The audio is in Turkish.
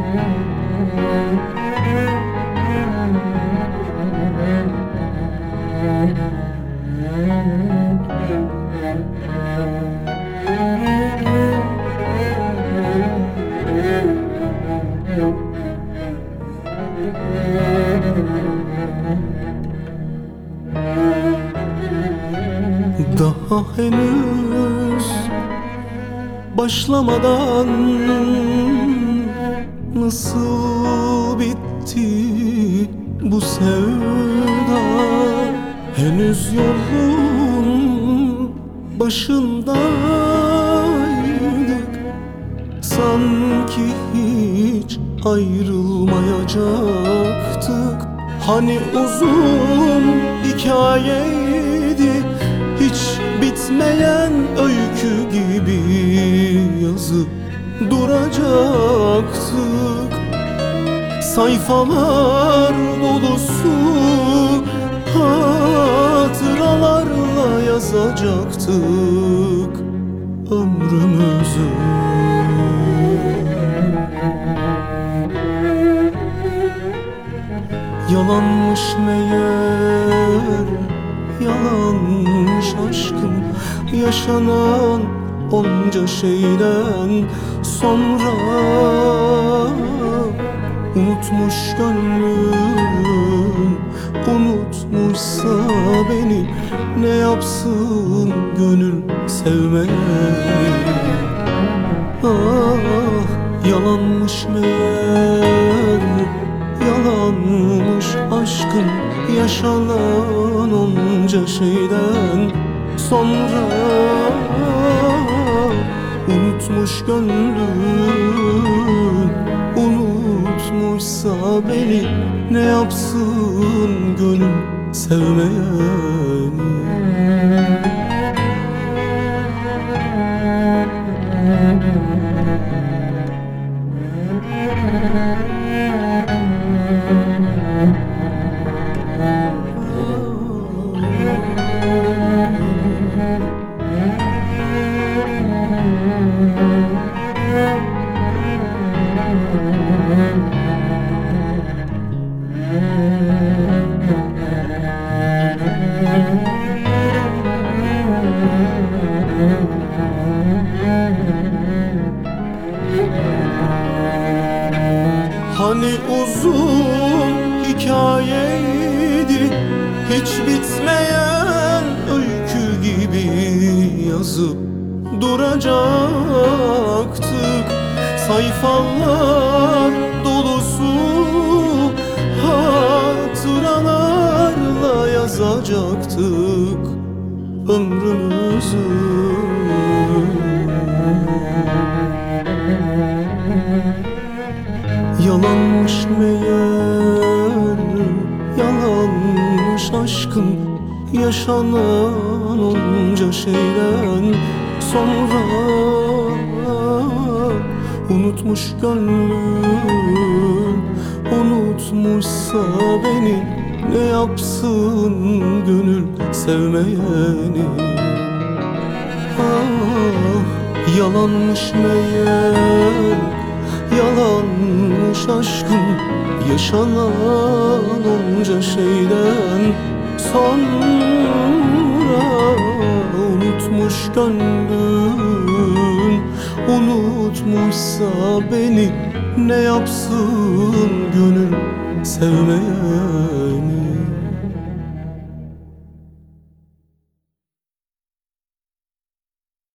Daha henüz başlamadan nasıl bitti bu sevda? Henüz yolun başındaydık, sanki hiç ayrılmayacaktık. Hani uzun hikayeydi, hiç bitmeyen öykü gibi yazıp duracaktık. Sayfalar dolusu hatıralarla yazacaktık ömrümüzü. Yalanmış meğer, yalanmış aşkım, yaşanan onca şeyden sonra. Unutmuş gönlüm, unutmuşsa beni, ne yapsın gönül sevmeye? Ah, yalanmış meğer, yalanmış aşkım, yaşanan onca şeyden sonra. Unutmuş gönlüm, unutmuşsa beni, ne yapsın gönül sevmeyeni? Hani uzun hikayeydi, hiç bitmeyen öykü gibi yazıp duracaktık. Sayfalar dolusu hatıralarla yazacaktık ömrümüzü. Yalanmış meğer, yalanmış aşkım, yaşanan onca şeyden sonra. Unutmuş gönlüm, unutmuşsa beni, ne yapsın gönül sevmeyeni? Ah, yalanmış meğer, yalanmış aşkım, yaşanan onca şeyden sonra. Unutmuş gönlüm, unutmuşsa beni, ne yapsın gönül sevmeyeni?